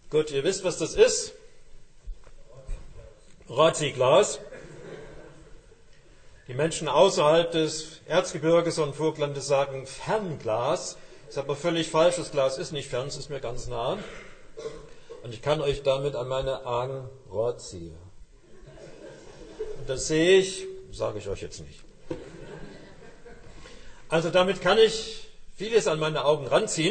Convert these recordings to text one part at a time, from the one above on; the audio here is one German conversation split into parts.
Gut, ihr wisst, was das ist. Rotzi-Glas. Die Menschen außerhalb des Erzgebirges und Vogtlandes sagen Fernglas. Das ist aber völlig falsch. Das Glas ist nicht fern, es ist mir ganz nah. Und ich kann euch damit an meine Augen ranziehen. Und das sehe ich, sage ich euch jetzt nicht. Also damit kann ich vieles an meine Augen ranziehen.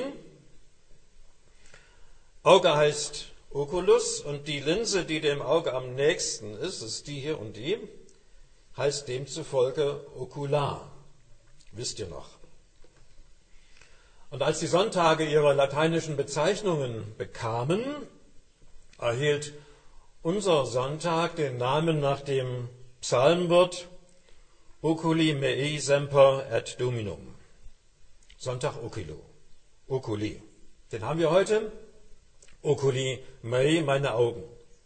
Auge heißt Oculus und die Linse, die dem Auge am nächsten ist die hier und die, heißt demzufolge Ocular. Wisst ihr noch. Und als die Sonntage ihre lateinischen Bezeichnungen bekamen, erhielt unser Sonntag den Namen nach dem Psalmwort Oculi mei semper et Dominum. Sonntag Oculi. Den haben wir heute. Oculi mei, meine Augen.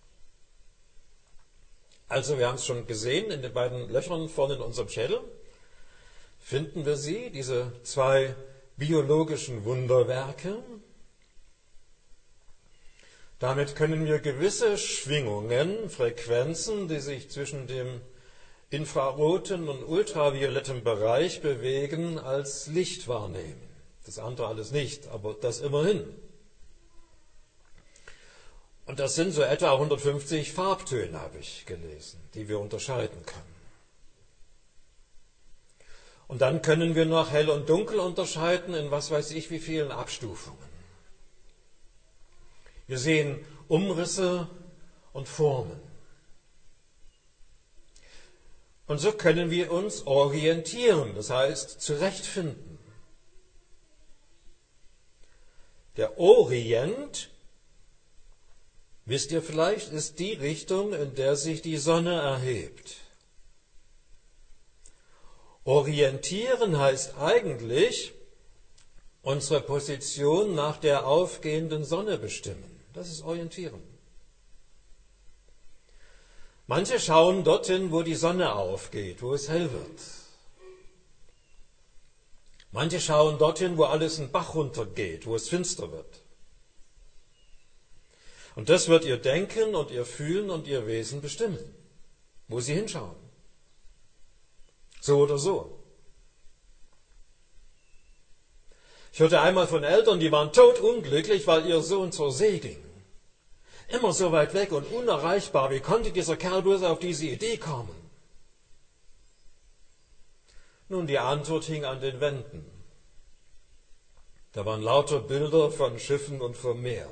Also wir haben es schon gesehen, in den beiden Löchern vorne in unserem Schädel finden wir sie, diese zwei biologischen Wunderwerke. Damit können wir gewisse Schwingungen, Frequenzen, die sich zwischen dem infraroten und ultravioletten Bereich bewegen, als Licht wahrnehmen. Das andere alles nicht, aber das immerhin. Und das sind so etwa 150 Farbtöne, habe ich gelesen, die wir unterscheiden können. Und dann können wir noch hell und dunkel unterscheiden in was weiß ich wie vielen Abstufungen. Wir sehen Umrisse und Formen. Und so können wir uns orientieren, das heißt zurechtfinden. Der Orient, wisst ihr vielleicht, ist die Richtung, in der sich die Sonne erhebt. Orientieren heißt eigentlich, unsere Position nach der aufgehenden Sonne bestimmen. Das ist Orientieren. Manche schauen dorthin, wo die Sonne aufgeht, wo es hell wird. Manche schauen dorthin, wo alles einen Bach runtergeht, wo es finster wird. Und das wird ihr Denken und ihr Fühlen und ihr Wesen bestimmen, wo sie hinschauen. So oder so. Ich hörte einmal von Eltern, die waren todunglücklich, weil ihr Sohn zur See ging. Immer so weit weg und unerreichbar. Wie konnte dieser Kerl bloß auf diese Idee kommen? Nun, die Antwort hing an den Wänden. Da waren lauter Bilder von Schiffen und vom Meer.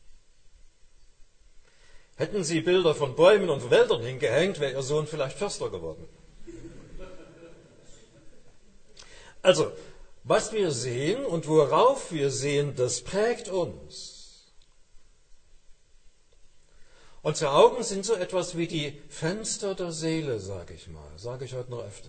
Hätten sie Bilder von Bäumen und Wäldern hingehängt, wäre ihr Sohn vielleicht Förster geworden. Also, was wir sehen und worauf wir sehen, das prägt uns. Unsere Augen sind so etwas wie die Fenster der Seele, sage ich mal. Sage ich heute noch öfter.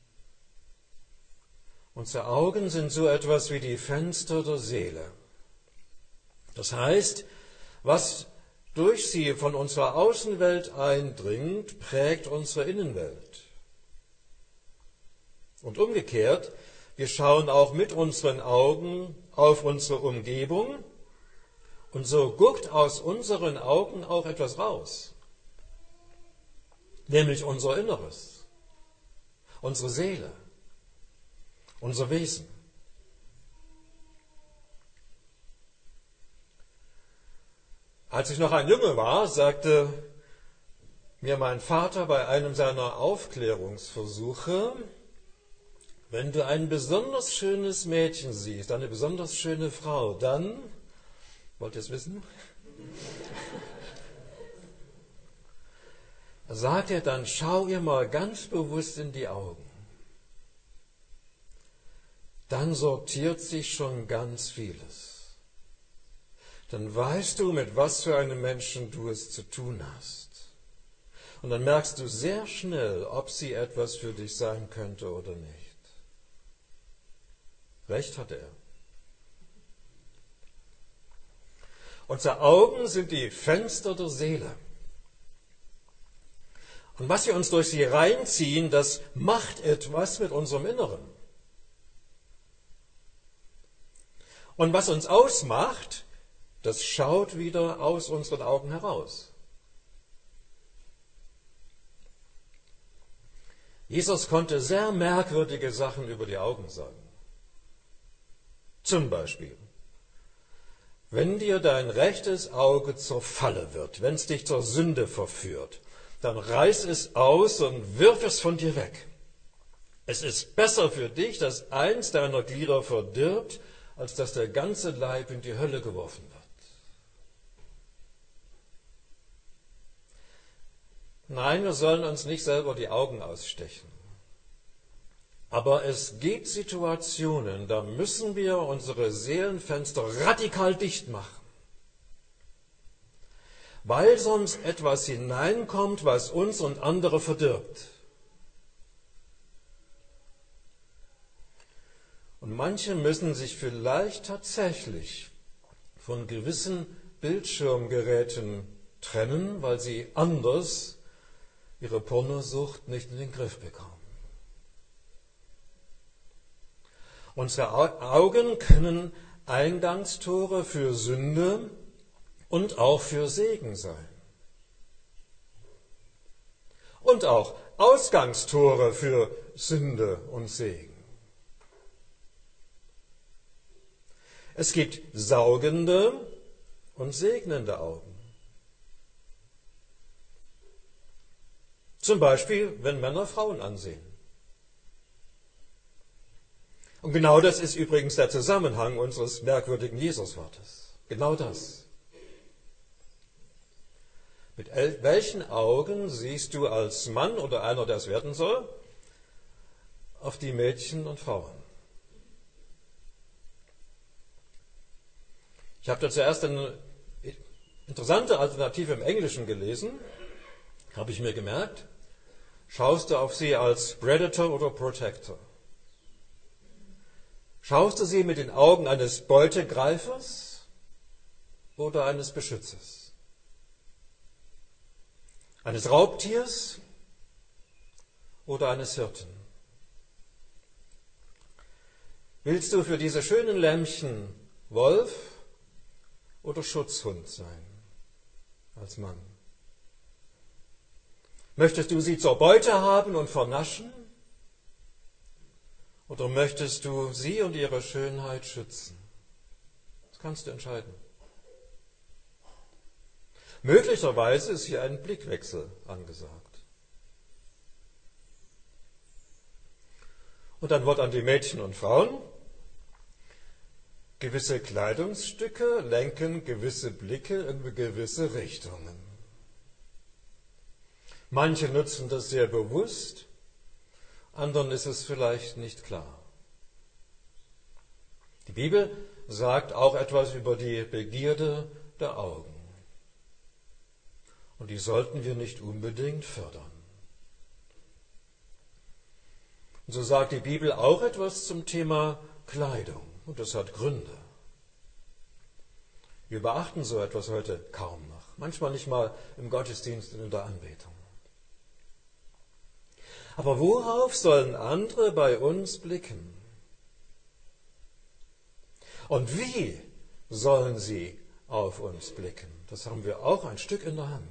Unsere Augen sind so etwas wie die Fenster der Seele. Das heißt, was durch sie von unserer Außenwelt eindringt, prägt unsere Innenwelt. Und umgekehrt, wir schauen auch mit unseren Augen auf unsere Umgebung und so guckt aus unseren Augen auch etwas raus, nämlich unser Inneres, unsere Seele, unser Wesen. Als ich noch ein Junge war, sagte mir mein Vater bei einem seiner Aufklärungsversuche, wenn du ein besonders schönes Mädchen siehst, eine besonders schöne Frau, dann, wollt ihr es wissen? Sagt er, dann schau ihr mal ganz bewusst in die Augen. Dann sortiert sich schon ganz vieles. Dann weißt du, mit was für einem Menschen du es zu tun hast. Und dann merkst du sehr schnell, ob sie etwas für dich sein könnte oder nicht. Recht hatte er. Unsere Augen sind die Fenster der Seele. Und was wir uns durch sie reinziehen, das macht etwas mit unserem Inneren. Und was uns ausmacht, das schaut wieder aus unseren Augen heraus. Jesus konnte sehr merkwürdige Sachen über die Augen sagen. Zum Beispiel, wenn dir dein rechtes Auge zur Falle wird, wenn es dich zur Sünde verführt, dann reiß es aus und wirf es von dir weg. Es ist besser für dich, dass eins deiner Glieder verdirbt, als dass der ganze Leib in die Hölle geworfen wird. Nein, wir sollen uns nicht selber die Augen ausstechen. Aber es gibt Situationen, da müssen wir unsere Seelenfenster radikal dicht machen, weil sonst etwas hineinkommt, was uns und andere verdirbt. Und manche müssen sich vielleicht tatsächlich von gewissen Bildschirmgeräten trennen, weil sie anders ihre Pornosucht nicht in den Griff bekommen. Unsere Augen können Eingangstore für Sünde und auch für Segen sein. Und auch Ausgangstore für Sünde und Segen. Es gibt saugende und segnende Augen. Zum Beispiel, wenn Männer Frauen ansehen. Und genau das ist übrigens der Zusammenhang unseres merkwürdigen Jesuswortes. Genau das. Mit welchen Augen siehst du als Mann oder einer, der es werden soll, auf die Mädchen und Frauen? Ich habe da zuerst eine interessante Alternative im Englischen gelesen, habe ich mir gemerkt. Schaust du auf sie als Predator oder Protector? Schaust du sie mit den Augen eines Beutegreifers oder eines Beschützers? Eines Raubtiers oder eines Hirten? Willst du für diese schönen Lämmchen Wolf oder Schutzhund sein als Mann? Möchtest du sie zur Beute haben und vernaschen? Oder möchtest du sie und ihre Schönheit schützen? Das kannst du entscheiden. Möglicherweise ist hier ein Blickwechsel angesagt. Und ein Wort an die Mädchen und Frauen. Gewisse Kleidungsstücke lenken gewisse Blicke in gewisse Richtungen. Manche nutzen das sehr bewusst, anderen ist es vielleicht nicht klar. Die Bibel sagt auch etwas über die Begierde der Augen. Und die sollten wir nicht unbedingt fördern. Und so sagt die Bibel auch etwas zum Thema Kleidung. Und das hat Gründe. Wir beachten so etwas heute kaum noch. Manchmal nicht mal im Gottesdienst und in der Anbetung. Aber worauf sollen andere bei uns blicken? Und wie sollen sie auf uns blicken? Das haben wir auch ein Stück in der Hand.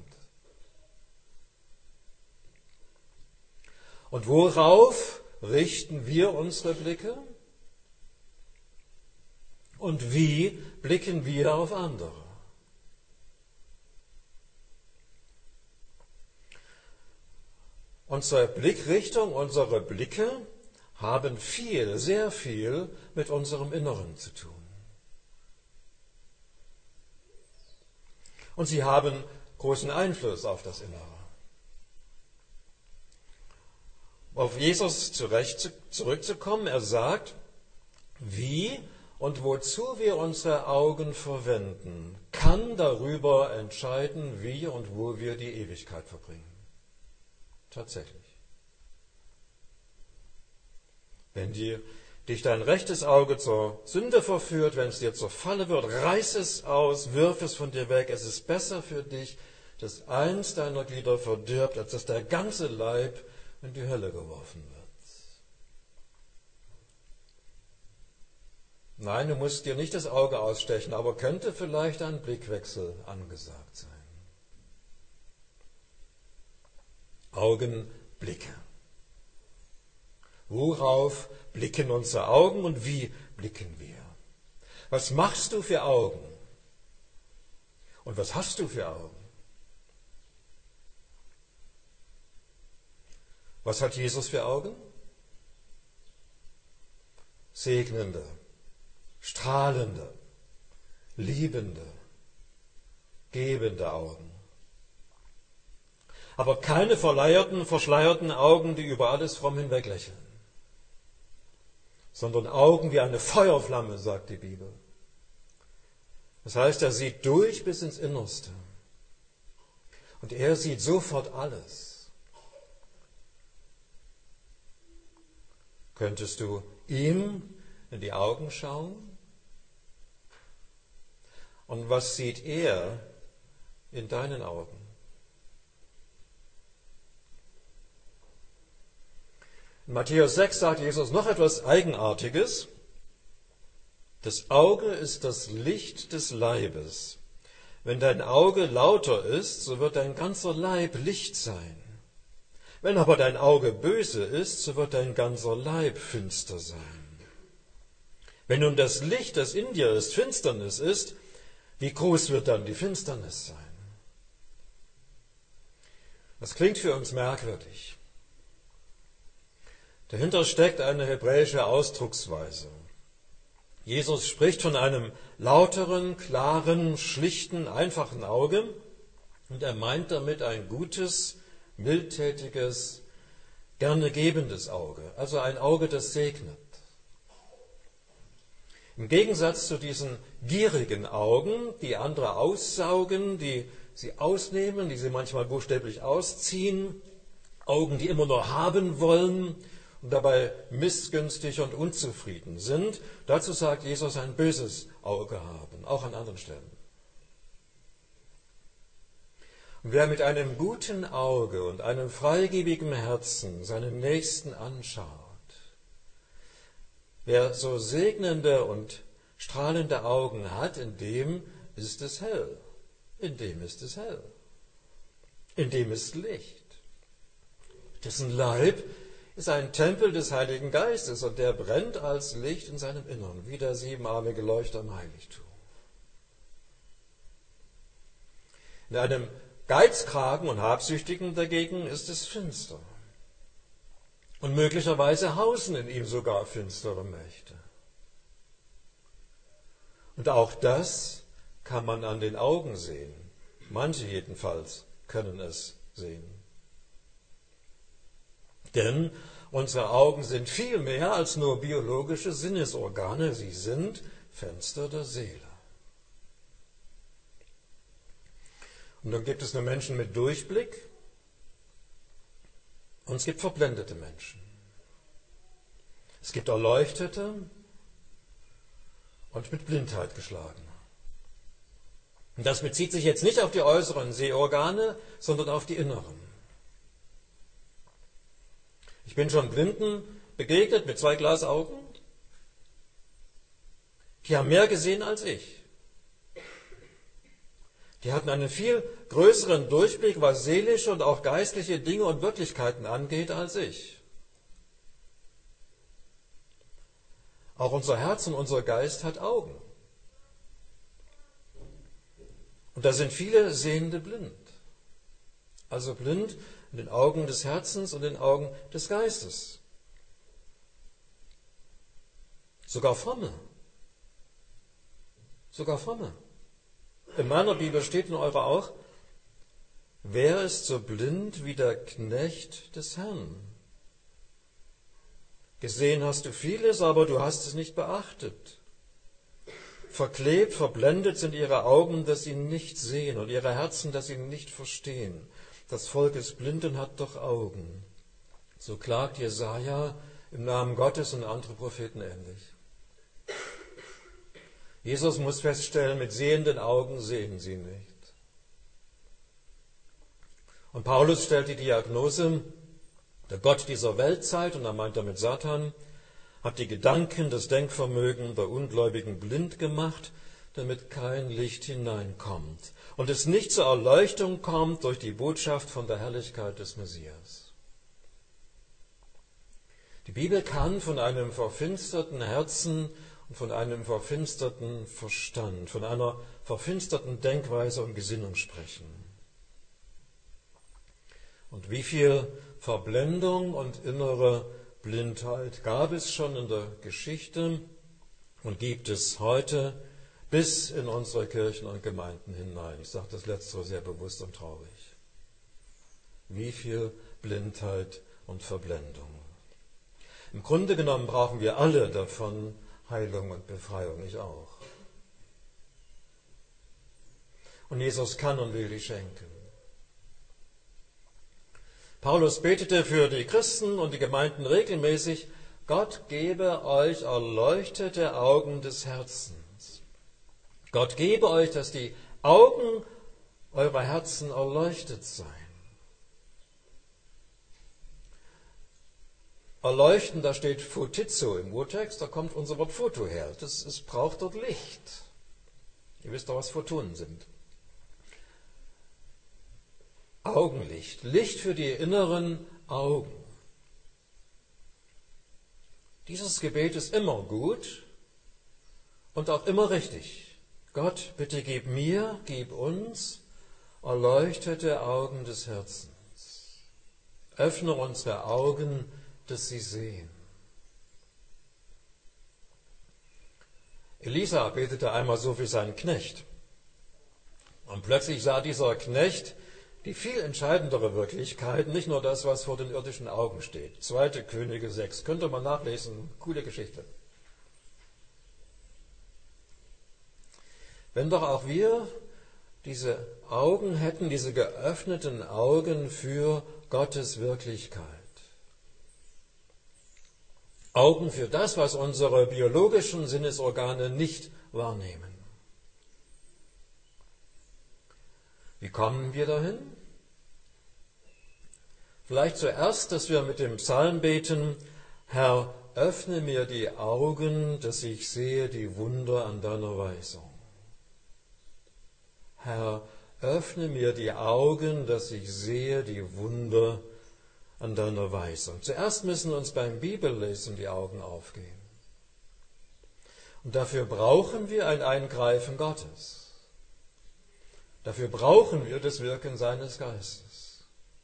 Und worauf richten wir unsere Blicke? Und wie blicken wir auf andere? Unsere Blickrichtung, unsere Blicke haben viel, sehr viel mit unserem Inneren zu tun. Und sie haben großen Einfluss auf das Innere. Auf Jesus zurückzukommen, er sagt, wie und wozu wir unsere Augen verwenden, kann darüber entscheiden, wie und wo wir die Ewigkeit verbringen. Tatsächlich. Wenn dich dein rechtes Auge zur Sünde verführt, wenn es dir zur Falle wird, reiß es aus, wirf es von dir weg. es ist besser für dich, dass eins deiner Glieder verdirbt, als dass der ganze Leib in die Hölle geworfen wird. Nein, du musst dir nicht das Auge ausstechen, aber könnte vielleicht ein Blickwechsel angesagt sein. Augenblicke. Worauf blicken unsere Augen und wie blicken wir? Was machst du für Augen? Und was hast du für Augen? Was hat Jesus für Augen? Segnende, strahlende, liebende, gebende Augen. Aber keine verleierten, verschleierten Augen, die über alles fromm hinweglächeln, sondern Augen wie eine Feuerflamme, sagt die Bibel. Das heißt, er sieht durch bis ins Innerste. Und er sieht sofort alles. Könntest du ihm in die Augen schauen? Und was sieht er in deinen Augen? In Matthäus 6 sagt Jesus noch etwas Eigenartiges. Das Auge ist das Licht des Leibes. Wenn dein Auge lauter ist, so wird dein ganzer Leib Licht sein. Wenn aber dein Auge böse ist, so wird dein ganzer Leib finster sein. Wenn nun das Licht, das in dir ist, Finsternis ist, wie groß wird dann die Finsternis sein? Das klingt für uns merkwürdig. Dahinter steckt eine hebräische Ausdrucksweise. Jesus spricht von einem lauteren, klaren, schlichten, einfachen Auge und er meint damit ein gutes, mildtätiges, gerne gebendes Auge, also ein Auge, das segnet. Im Gegensatz zu diesen gierigen Augen, die andere aussaugen, die sie ausnehmen, die sie manchmal buchstäblich ausziehen, Augen, die immer nur haben wollen und dabei missgünstig und unzufrieden sind. Dazu sagt Jesus, ein böses Auge haben, auch an anderen Stellen. Und wer mit einem guten Auge und einem freigebigen Herzen seinen Nächsten anschaut, wer so segnende und strahlende Augen hat, in dem ist es hell. In dem ist es hell. In dem ist Licht. Dessen Leib ist ein Tempel des Heiligen Geistes und der brennt als Licht in seinem Innern, wie der siebenarmige Leuchter im Heiligtum. In einem Geizkragen und Habsüchtigen dagegen ist es finster. Und möglicherweise hausen in ihm sogar finstere Mächte. Und auch das kann man an den Augen sehen. Manche jedenfalls können es sehen. Denn unsere Augen sind viel mehr als nur biologische Sinnesorgane. Sie sind Fenster der Seele. Und dann gibt es nur Menschen mit Durchblick und es gibt verblendete Menschen. Es gibt Erleuchtete und mit Blindheit geschlagene. Und das bezieht sich jetzt nicht auf die äußeren Sehorgane, sondern auf die inneren. Ich bin schon Blinden begegnet mit 2 Glasaugen. Die haben mehr gesehen als ich. Die hatten einen viel größeren Durchblick, was seelische und auch geistliche Dinge und Wirklichkeiten angeht, als ich. Auch unser Herz und unser Geist hat Augen. Und da sind viele Sehende blind. Also blind in den Augen des Herzens und den Augen des Geistes. Sogar Fromme. Sogar Fromme. In meiner Bibel steht in eurer auch, wer ist so blind wie der Knecht des Herrn? Gesehen hast du vieles, aber du hast es nicht beachtet. Verklebt, verblendet sind ihre Augen, dass sie nicht sehen und ihre Herzen, dass sie nicht verstehen. Das Volk ist blind und hat doch Augen. So klagt Jesaja im Namen Gottes und andere Propheten ähnlich. Jesus muss feststellen, mit sehenden Augen sehen sie nicht. Und Paulus stellt die Diagnose, der Gott dieser Weltzeit, und er meint damit Satan, hat die Gedanken, das Denkvermögen der Ungläubigen blind gemacht, damit kein Licht hineinkommt und es nicht zur Erleuchtung kommt durch die Botschaft von der Herrlichkeit des Messias. Die Bibel kann von einem verfinsterten Herzen und von einem verfinsterten Verstand, von einer verfinsterten Denkweise und Gesinnung sprechen. Und wie viel Verblendung und innere Blindheit gab es schon in der Geschichte und gibt es heute bis in unsere Kirchen und Gemeinden hinein. Ich sage das Letztere sehr bewusst und traurig. Wie viel Blindheit und Verblendung. Im Grunde genommen brauchen wir alle davon Heilung und Befreiung, ich auch. Und Jesus kann und will die schenken. Paulus betete für die Christen und die Gemeinden regelmäßig: Gott gebe euch erleuchtete Augen des Herzens. Gott gebe euch, dass die Augen eurer Herzen erleuchtet seien. Erleuchten, da steht Photizo im Urtext, da kommt unser Wort Foto her. Es braucht dort Licht. Ihr wisst doch, was Photonen sind. Augenlicht, Licht für die inneren Augen. Dieses Gebet ist immer gut und auch immer richtig. Gott, bitte gib mir, gib uns erleuchtete Augen des Herzens. Öffne unsere Augen, dass sie sehen. Elisa betete einmal so für seinen Knecht. Und plötzlich sah dieser Knecht die viel entscheidendere Wirklichkeit, nicht nur das, was vor den irdischen Augen steht. 2. Könige 6, könnt ihr mal nachlesen, coole Geschichte. Wenn doch auch wir diese Augen hätten, diese geöffneten Augen für Gottes Wirklichkeit. Augen für das, was unsere biologischen Sinnesorgane nicht wahrnehmen. Wie kommen wir dahin? Vielleicht zuerst, dass wir mit dem Psalm beten: Herr, öffne mir die Augen, dass ich sehe die Wunder an deiner Weisung. Herr, öffne mir die Augen, dass ich sehe die Wunder an deiner Weisung. Zuerst müssen uns beim Bibellesen die Augen aufgehen. Und dafür brauchen wir ein Eingreifen Gottes. Dafür brauchen wir das Wirken seines Geistes.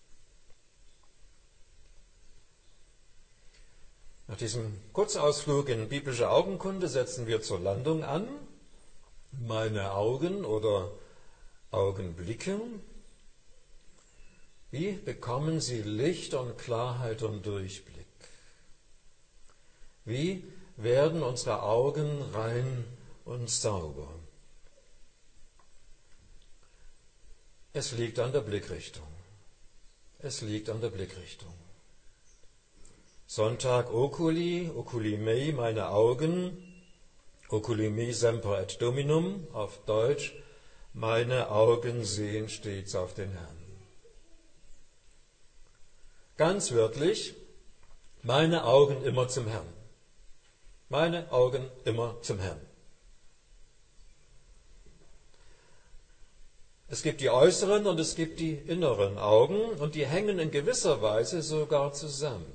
Nach diesem Kurzausflug in biblische Augenkunde setzen wir zur Landung an. Meine Augen oder Augenblicke. Wie bekommen sie Licht und Klarheit und Durchblick? Wie werden unsere Augen rein und sauber? Es liegt an der Blickrichtung. Es liegt an der Blickrichtung. Sonntag oculi, oculi mei, meine Augen, oculi me semper et dominum, auf Deutsch: Meine Augen sehen stets auf den Herrn. Ganz wörtlich: Meine Augen immer zum Herrn. Meine Augen immer zum Herrn. Es gibt die äußeren und es gibt die inneren Augen und die hängen in gewisser Weise sogar zusammen.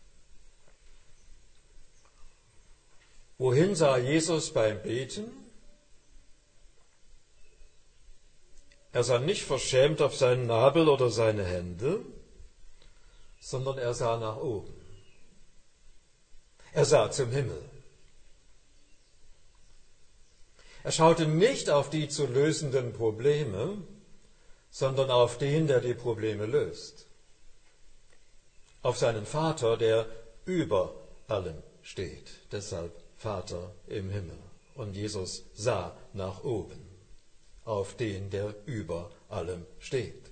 Wohin sah Jesus beim Beten? Er sah nicht verschämt auf seinen Nabel oder seine Hände, sondern er sah nach oben. Er sah zum Himmel. Er schaute nicht auf die zu lösenden Probleme, sondern auf den, der die Probleme löst. Auf seinen Vater, der über allem steht. Deshalb Vater im Himmel. Und Jesus sah nach oben, auf den, der über allem steht.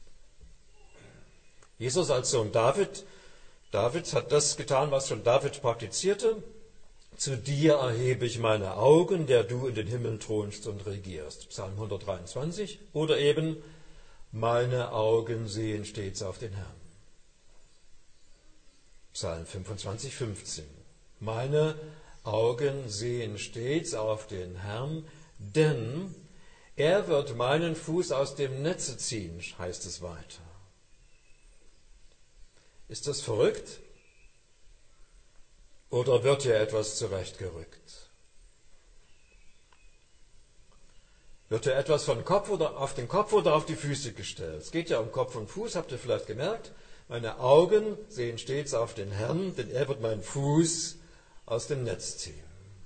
Jesus als Sohn Davids hat das getan, was schon David praktizierte. Zu dir erhebe ich meine Augen, der du in den Himmel thronst und regierst. Psalm 123. Oder eben: Meine Augen sehen stets auf den Herrn. Psalm 25, 15. Meine Augen sehen stets auf den Herrn, denn er wird meinen Fuß aus dem Netze ziehen, heißt es weiter. Ist das verrückt? Oder wird hier etwas zurechtgerückt? Wird hier etwas von Kopf oder auf den Kopf oder auf die Füße gestellt? Es geht ja um Kopf und Fuß, habt ihr vielleicht gemerkt. Meine Augen sehen stets auf den Herrn, denn er wird meinen Fuß aus dem Netz ziehen.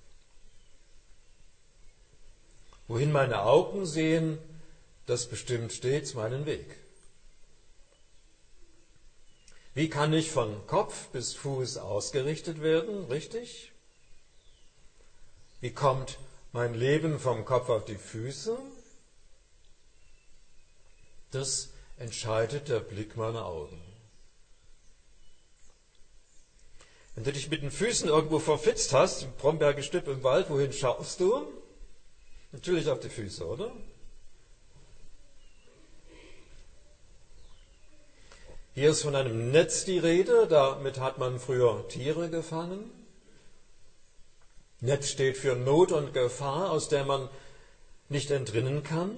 Wohin meine Augen sehen, das bestimmt stets meinen Weg. Wie kann ich von Kopf bis Fuß ausgerichtet werden, richtig? Wie kommt mein Leben vom Kopf auf die Füße? Das entscheidet der Blick meiner Augen. Wenn du dich mit den Füßen irgendwo verfitzt hast, im Brombeergestüpp im Wald, wohin schaust du? Natürlich auf die Füße, oder? Hier ist von einem Netz die Rede, damit hat man früher Tiere gefangen. Netz steht für Not und Gefahr, aus der man nicht entrinnen kann.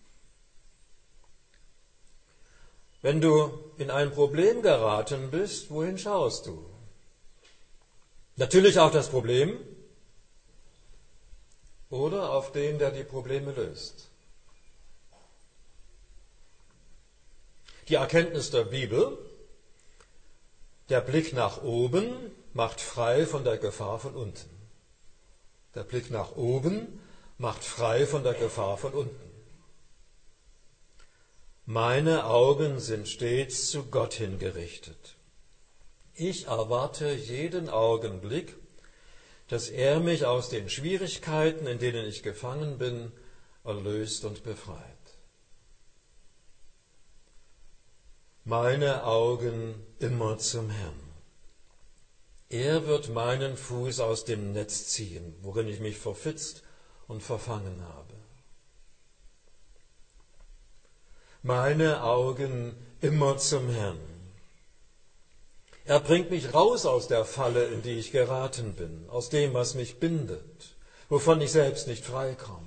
Wenn du in ein Problem geraten bist, wohin schaust du? Natürlich auf das Problem oder auf den, der die Probleme löst. Die Erkenntnis der Bibel, der Blick nach oben macht frei von der Gefahr von unten. Der Blick nach oben macht frei von der Gefahr von unten. Meine Augen sind stets zu Gott hingerichtet. Ich erwarte jeden Augenblick, dass er mich aus den Schwierigkeiten, in denen ich gefangen bin, erlöst und befreit. Meine Augen immer zum Herrn. Er wird meinen Fuß aus dem Netz ziehen, worin ich mich verfitzt und verfangen habe. Meine Augen immer zum Herrn. Er bringt mich raus aus der Falle, in die ich geraten bin, aus dem, was mich bindet, wovon ich selbst nicht freikomme.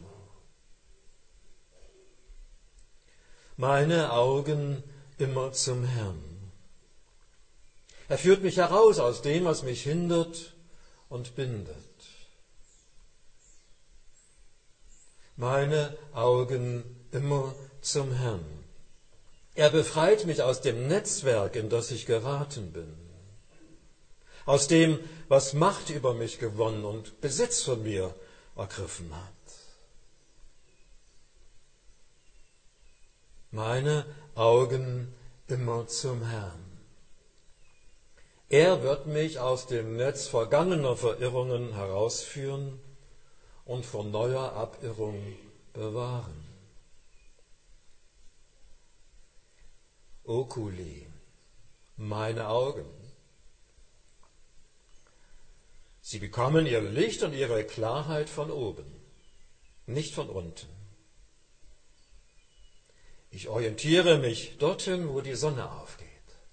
Meine Augen immer zum Herrn. Er führt mich heraus aus dem, was mich hindert und bindet. Meine Augen immer zum Herrn. Er befreit mich aus dem Netzwerk, in das ich geraten bin. Aus dem, was Macht über mich gewonnen und Besitz von mir ergriffen hat. Meine Augen immer zum Herrn. Er wird mich aus dem Netz vergangener Verirrungen herausführen und vor neuer Abirrung bewahren. Oculi, meine Augen. Sie bekommen ihr Licht und ihre Klarheit von oben, nicht von unten. Ich orientiere mich dorthin, wo die Sonne aufgeht.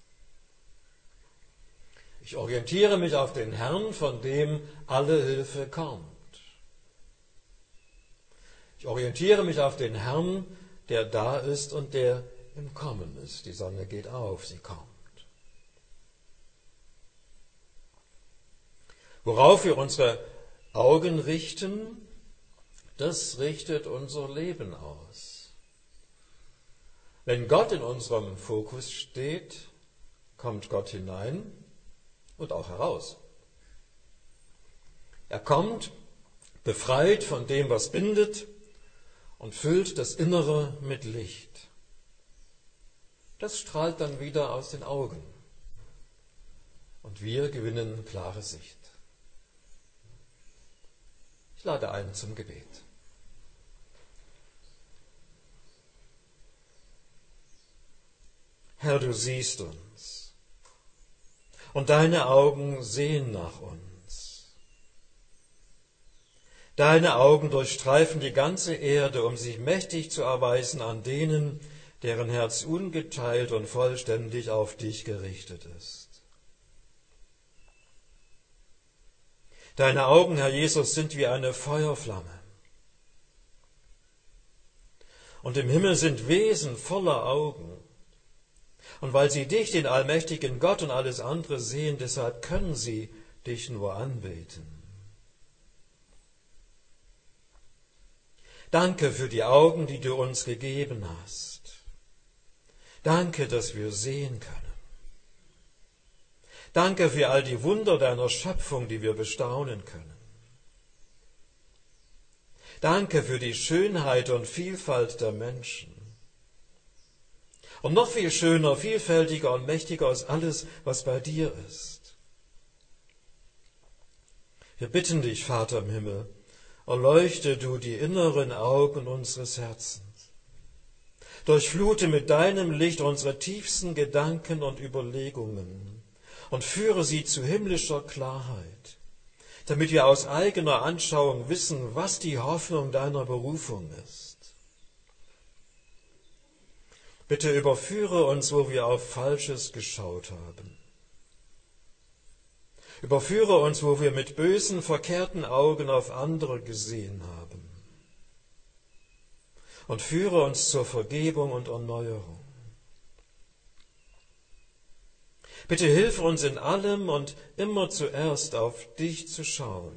Ich orientiere mich auf den Herrn, von dem alle Hilfe kommt. Ich orientiere mich auf den Herrn, der da ist und der im Kommen ist. Die Sonne geht auf, sie kommt. Worauf wir unsere Augen richten, das richtet unser Leben aus. Wenn Gott in unserem Fokus steht, kommt Gott hinein und auch heraus. Er kommt, befreit von dem, was bindet, und füllt das Innere mit Licht. Das strahlt dann wieder aus den Augen. Und wir gewinnen klare Sicht. Ich lade ein zum Gebet. Herr, du siehst uns und deine Augen sehen nach uns. Deine Augen durchstreifen die ganze Erde, um sich mächtig zu erweisen an denen, deren Herz ungeteilt und vollständig auf dich gerichtet ist. Deine Augen, Herr Jesus, sind wie eine Feuerflamme. Und im Himmel sind Wesen voller Augen. Und weil sie dich, den allmächtigen Gott und alles andere sehen, deshalb können sie dich nur anbeten. Danke für die Augen, die du uns gegeben hast. Danke, dass wir sehen können. Danke für all die Wunder deiner Schöpfung, die wir bestaunen können. Danke für die Schönheit und Vielfalt der Menschen. Und noch viel schöner, vielfältiger und mächtiger ist alles, was bei dir ist. Wir bitten dich, Vater im Himmel, erleuchte du die inneren Augen unseres Herzens. Durchflute mit deinem Licht unsere tiefsten Gedanken und Überlegungen und führe sie zu himmlischer Klarheit, damit wir aus eigener Anschauung wissen, was die Hoffnung deiner Berufung ist. Bitte überführe uns, wo wir auf Falsches geschaut haben. Überführe uns, wo wir mit bösen, verkehrten Augen auf andere gesehen haben. Und führe uns zur Vergebung und Erneuerung. Bitte hilf uns in allem und immer zuerst auf dich zu schauen,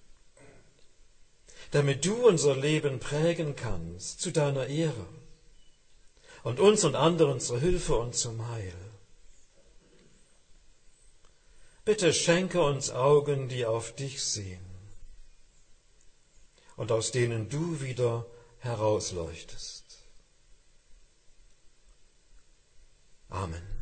damit du unser Leben prägen kannst zu deiner Ehre und uns und anderen zur Hilfe und zum Heil. Bitte schenke uns Augen, die auf dich sehen und aus denen du wieder herausleuchtest. Amen.